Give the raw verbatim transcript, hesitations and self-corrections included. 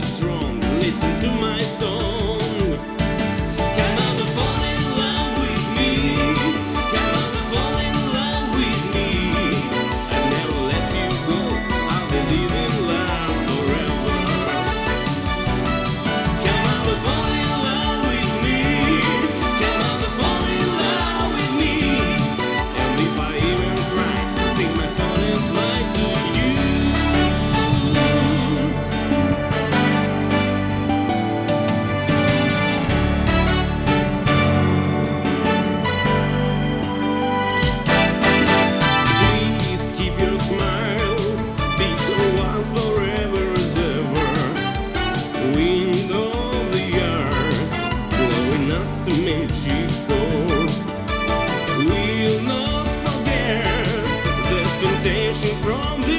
be strong. Listen to my song. Come on, fall in love with me. Come on, fall in love with me. I'll never let you go. I'll believe in love forever. Come on, fall in love with me. Come on, fall in love with me. And if I even try, sing my song and fly to you. Please keep your smile, be so wild forever as ever. Wind of the years, blowing us to magic coast. We'll not forget the temptation from the